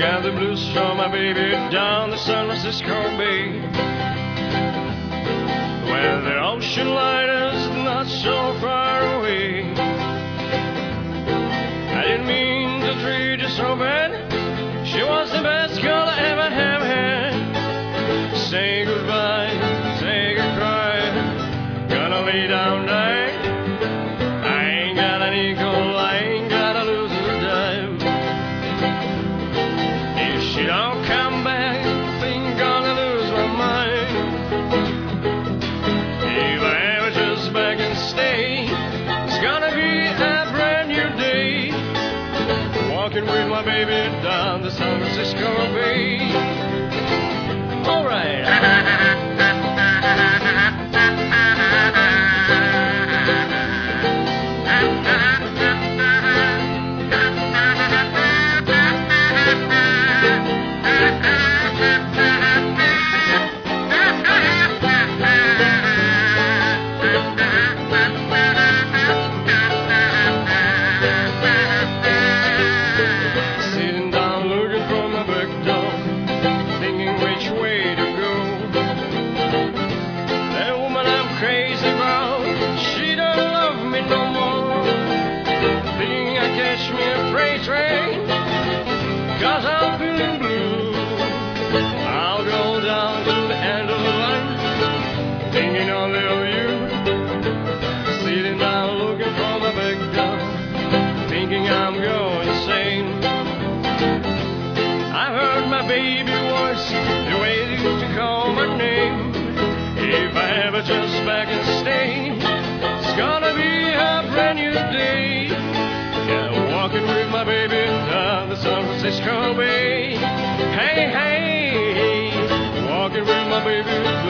got the blues for my baby down the San Francisco Bay, where the ocean line is not so far away. I didn't mean to treat you so bad. She was the best girl I ever have had. Say goodbye, say good cry. Gonna lay down dying. I ain't got an eagle, I ain't got a loser dime. If she don't come back, I think I'm gonna lose my mind. If I ever just back and stay, it's gonna be a brand new day. Walking with my baby down the San Francisco Bay. All right. Cause I'm feeling blue. I'll go down to the end of the line, thinking only of you. Sitting down looking for my big gun, thinking I'm going insane. I heard my baby voice, the way they used to call my name. If I ever just back and stay, it's gonna be a brand new day. Yeah, walking with my baby down the San Francisco Bay. Hey, hey, walking with my baby